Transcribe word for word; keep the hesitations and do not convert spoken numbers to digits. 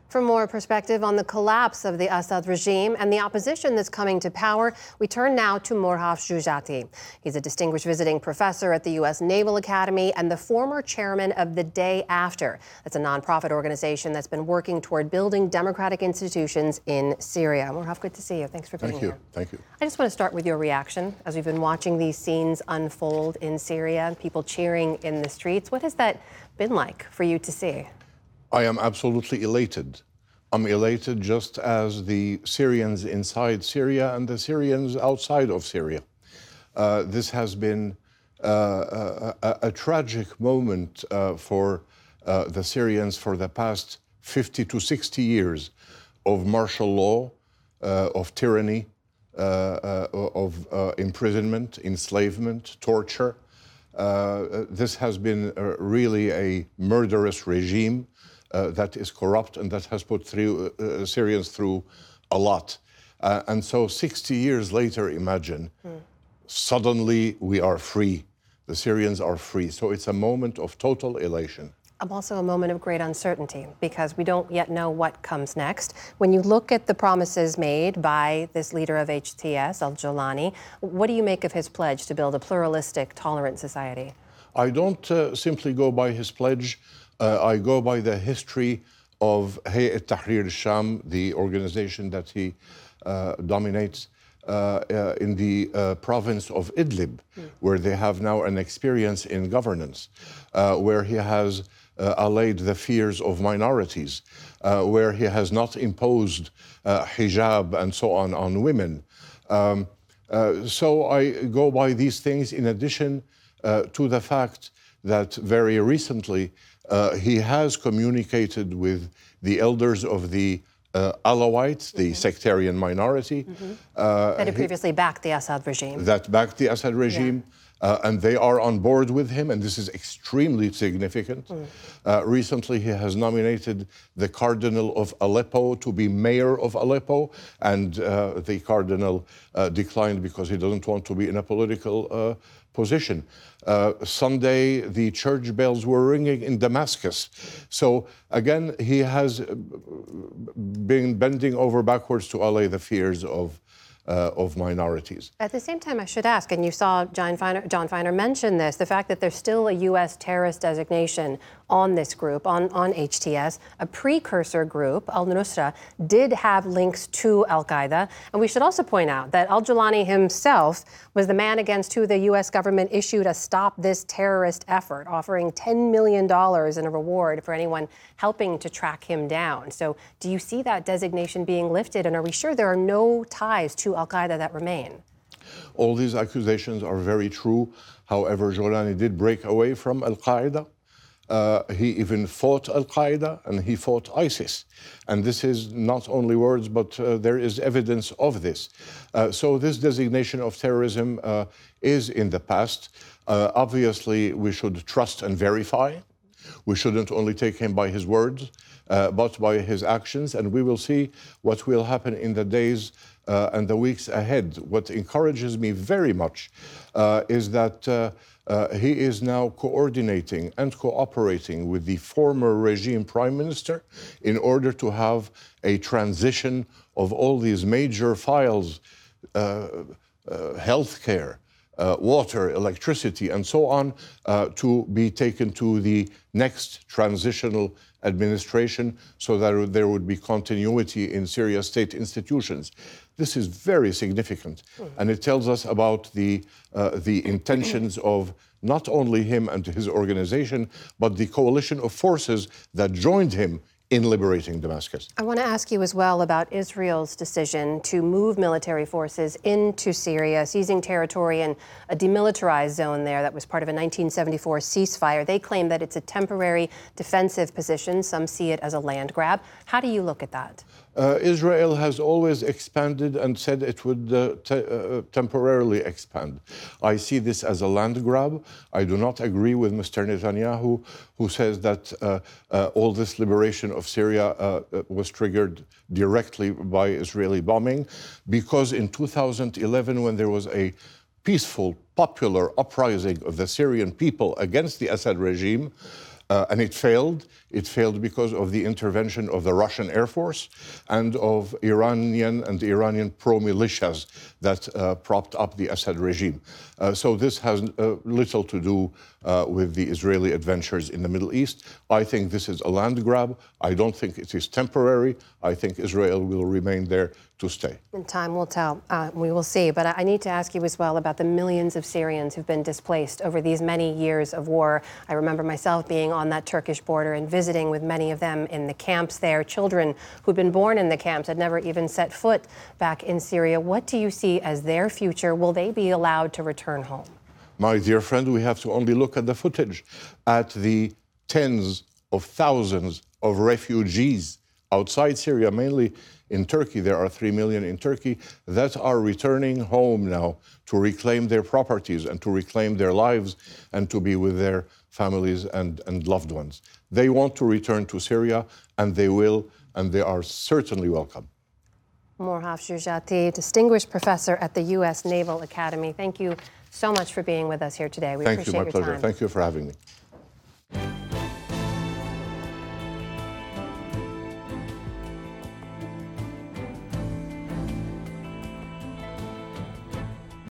For more perspective on the collapse of the Assad regime and the opposition that's coming to power, we turn now to Morhaf Joujati. He's a distinguished visiting professor at the U S Naval Academy and the former chairman of the Day After. That's a nonprofit organization that's been working toward building democratic institutions in Syria. Morhaf, good to see you. Thanks for being Thank you. here. Thank you. I just want to start with your reaction as we've been watching these scenes unfold in Syria, people cheering in the streets. What has that been like for you to see? I am absolutely elated. I'm elated just as the Syrians inside Syria and the Syrians outside of Syria. Uh, this has been uh, a, a tragic moment uh, for uh, the Syrians for the past fifty to sixty years of martial law, uh, of tyranny, uh, uh, of uh, imprisonment, enslavement, torture. Uh, this has been uh, really a murderous regime. Uh, that is corrupt and that has put through, uh, Syrians through a lot. Uh, and so sixty years later, imagine, mm. suddenly we are free. The Syrians are free. So it's a moment of total elation. Also a moment of great uncertainty because we don't yet know what comes next. When you look at the promises made by this leader of H T S, Al-Jolani, what do you make of his pledge to build a pluralistic, tolerant society? I don't uh, simply go by his pledge. Uh, I go by the history of Hayat Tahrir al-Sham, the organization that he uh, dominates uh, uh, in the uh, province of Idlib, mm. where they have now an experience in governance, uh, where he has uh, allayed the fears of minorities, uh, where he has not imposed uh, hijab and so on on women. Um, uh, so I go by these things in addition uh, to the fact that very recently Uh, he has communicated with the elders of the uh, Alawites, the mm-hmm. sectarian minority. Mm-hmm. uh, that had previously he, backed the Assad regime. That backed the Assad regime. Yeah. Uh, and they are on board with him, and this is extremely significant. Mm. Uh, recently, he has nominated the Cardinal of Aleppo to be mayor of Aleppo, and uh, the Cardinal uh, declined because he doesn't want to be in a political uh, position. Uh, Sunday, the church bells were ringing in Damascus. So again, he has been bending over backwards to allay the fears of Uh, of minorities. At the same time, I should ask, and you saw John Feiner, John Feiner mention this, the fact that there's still a U S terrorist designation on this group, on, on H T S, a precursor group, Al-Nusra, did have links to Al-Qaeda. And we should also point out that Al-Jolani himself was the man against who the U S government issued a Stop This Terrorist effort, offering ten million dollars in a reward for anyone helping to track him down. So do you see that designation being lifted, and are we sure there are no ties to Al-Qaeda that remain? All these accusations are very true. However, Jolani did break away from Al-Qaeda. Uh, he even fought Al-Qaeda and he fought ISIS. And this is not only words, but uh, there is evidence of this. Uh, so this designation of terrorism uh, is in the past. Uh, obviously, we should trust and verify. We shouldn't only take him by his words, uh, but by his actions. And we will see what will happen in the days uh, and the weeks ahead. What encourages me very much uh, is that uh, uh, he is now coordinating and cooperating with the former regime prime minister in order to have a transition of all these major files, uh, uh, healthcare, Uh, water, electricity, and so on, uh, to be taken to the next transitional administration so that there would be continuity in Syria's state institutions. This is very significant, and it tells us about the, uh, the intentions of not only him and his organization, but the coalition of forces that joined him in liberating Damascus. I want to ask you as well about Israel's decision to move military forces into Syria, seizing territory in a demilitarized zone there that was part of a nineteen seventy-four ceasefire. They claim that it's a temporary defensive position. Some see it as a land grab. How do you look at that? Uh, Israel has always expanded and said it would uh, te uh, temporarily expand. I see this as a land grab. I do not agree with Mister Netanyahu, who says that uh, uh, all this liberation of Syria uh, was triggered directly by Israeli bombing, because in two thousand eleven, when there was a peaceful, popular uprising of the Syrian people against the Assad regime, Uh, and it failed. It failed because of the intervention of the Russian Air Force and of Iranian and Iranian pro-militias that uh, propped up the Assad regime. Uh, so this has uh, little to do uh, with the Israeli adventures in the Middle East. I think this is a land grab. I don't think it is temporary. I think Israel will remain there to stay. And time will tell. Uh, we will see. But I need to ask you as well about the millions of Syrians who've been displaced over these many years of war. I remember myself being on that Turkish border and visiting with many of them in the camps there. Children who'd been born in the camps had never even set foot back in Syria. What do you see as their future? Will they be allowed to return home? My dear friend, we have to only look at the footage, at the tens of thousands of refugees outside Syria, mainly in Turkey. There are three million in Turkey that are returning home now to reclaim their properties and to reclaim their lives and to be with their families and, and loved ones. They want to return to Syria, and they will, and they are certainly welcome. Morhaf Shujati, distinguished professor at the U S Naval Academy. Thank you so much for being with us here today. We Thank appreciate you, my your pleasure. time. Thank you for having me.